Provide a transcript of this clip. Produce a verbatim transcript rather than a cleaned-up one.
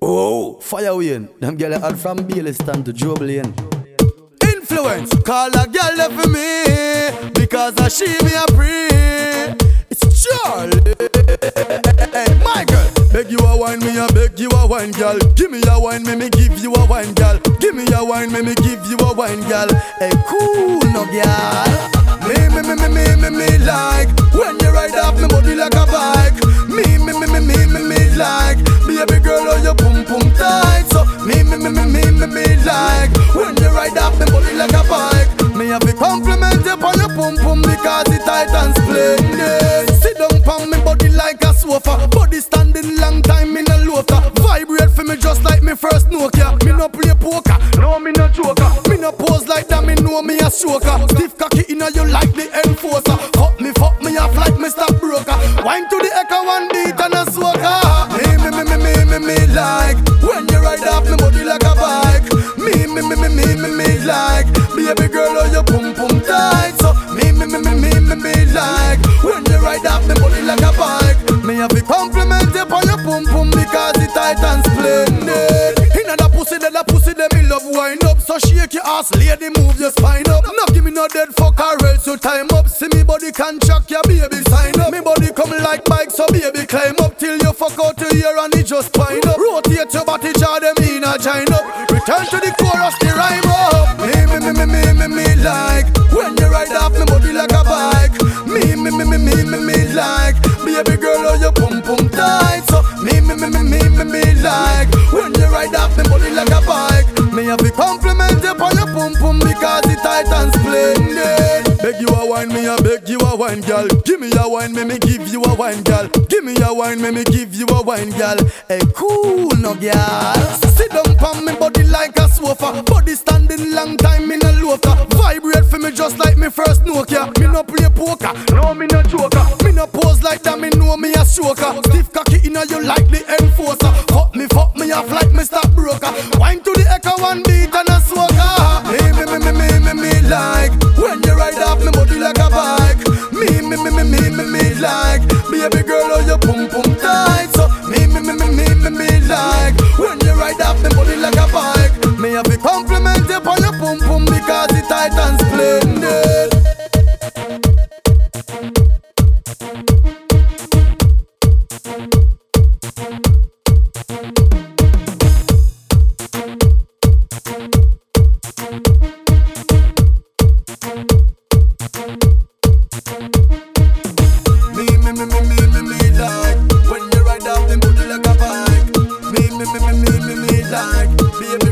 Oh, fire win. Them girl add from Baileystown to Joe Blaine. Influence, call a girl left for me because I she me a pre. It's Charlie. My girl, beg you a wine, me a beg you a wine, girl. Give me a wine, me me give you a wine, girl. Give me a wine, me me give you a wine, girl. Hey, cool, no girl. Me me me me me me me like when you ride off me body like a bike. Me me me me me me me like baby girl, oh you pum pum tight. So me me me me me me me like when you ride off me body like a bike. Me have to compliment you on your pum pum because it tight and splendid. Sit down pon me body like a sofa. Body standing long time in a loafer. Vibrate for me just like me first Nokia. Me no play poker, no me no joker. Me no pose like that, me know me a stroker. Stiff cocky inna you like the enforcer. Fuck me, fuck me off like me stop broker. Wine to the echo one beat and a soaker. Me me me me me me me like when you ride off me body like a bike. Me me me me me me me like baby girl, oh you pum pum tight. So me me me me me me me like when you ride off me body like a bike. Me have to compliment you on your pum pum because it tight and splendid. Inna the pussy, the pussy, the me love wind up. So shake your ass, lady, move your spine up. No give me no dead fuck or else you time up. See me body can chuck your baby sign up. Me body come like bike, so baby climb up till you fuck out your ear and it just wind up. Rotate your body, jar them in a join up. Return to the chorus, the rhyme up. Me me me me me me me like when you ride off me body like a bike. Me me me me me me me like baby girl, oh you pum pum tight. So me me me me me me me like when you ride off me body like a bike. Me have to compliment you on your pum pum because it tight and splendid. Beg you a wine, me a beg you a wine, girl. Give me a wine, me me give you a wine, girl. Give me a wine, me me give you a wine, girl. Hey, cool, no girl. Sit down pon me body like a sofa. Body standing long time in a loafer. Vibrate for me just like me first Nokia. Me no play poker, no me no joker. Me no pose like that, me know me a stroker. Stiff cocky inna you like the enforcer. Fuck me, fuck me off like me stop broker. Wine to the echo one beat and a soaker. Me me me me me me me like when you ride off me body like a bike. Me me me me me me me like baby girl, oh you pum pum tight. So me me me me me me me like when you ride off me body like a bike. Me have to compliment you on your pum pum because it tight and splendid. Me me me me me me me like when you ride off me body like a bike. Me me me me me me me like baby